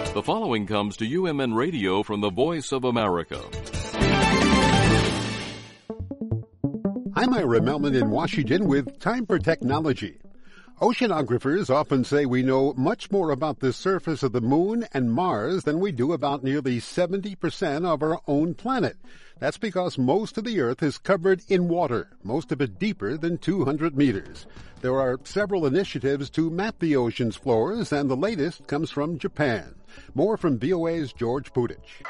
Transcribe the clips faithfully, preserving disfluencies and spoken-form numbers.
The following comes to U M N Radio from the Voice of America. I'm Ira Melman in Washington with Time for Technology. Oceanographers often say we know much more about the surface of the Moon and Mars than we do about nearly seventy percent of our own planet. That's because most of the Earth is covered in water, most of it deeper than two hundred meters. There are several initiatives to map the ocean's floors, and the latest comes from Japan. More from V O A's George Putich.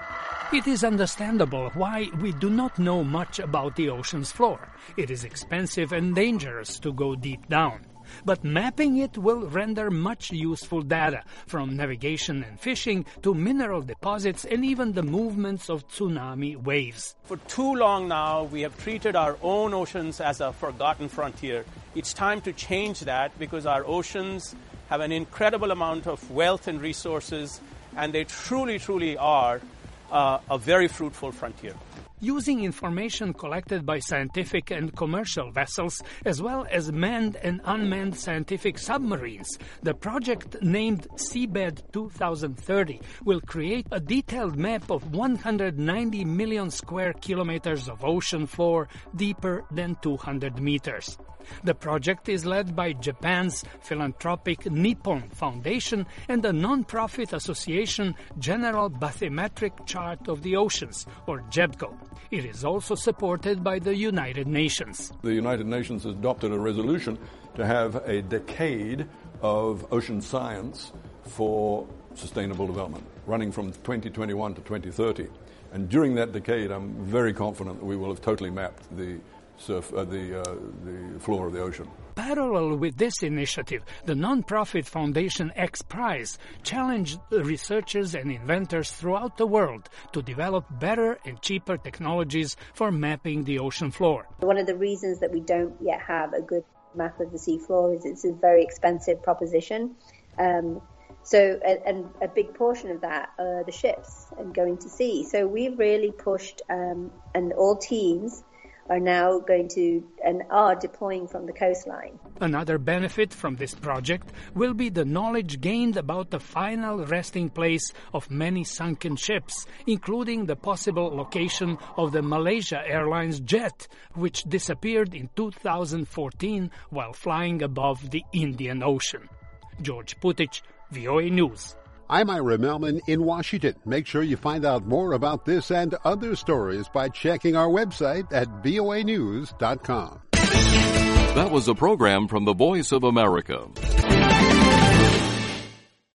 It is understandable why we do not know much about the ocean's floor. It is expensive and dangerous to go deep down. But mapping it will render much useful data, from navigation and fishing to mineral deposits and even the movements of tsunami waves. For too long now, we have treated our own oceans as a forgotten frontier. It's time to change that because our oceans have an incredible amount of wealth and resources, and they truly, truly are uh, a very fruitful frontier. Using information collected by scientific and commercial vessels, as well as manned and unmanned scientific submarines, the project named Seabed twenty thirty will create a detailed map of one hundred ninety million square kilometers of ocean floor deeper than two hundred meters. The project is led by Japan's philanthropic Nippon Foundation and the non-profit association General Bathymetric Chart of the Oceans, or JEBCO. It is also supported by the United Nations. The United Nations has adopted a resolution to have a decade of ocean science for sustainable development, running from twenty twenty-one to twenty thirty. And during that decade, I'm very confident that we will have totally mapped the surf, uh, the, uh, the floor of the ocean. Parallel with this initiative, the non-profit foundation X Prize challenged researchers and inventors throughout the world to develop better and cheaper technologies for mapping the ocean floor. One of the reasons that we don't yet have a good map of the seafloor is it's a very expensive proposition. Um, so, and a big portion of that are the ships and going to sea. So we've really pushed, um, and all teams are now going to and are deploying from the coastline. Another benefit from this project will be the knowledge gained about the final resting place of many sunken ships, including the possible location of the Malaysia Airlines jet, which disappeared in two thousand fourteen while flying above the Indian Ocean. George Putich, V O A News. I'm Ira Melman in Washington. Make sure you find out more about this and other stories by checking our website at V O A news dot com. That was a program from the Voice of America.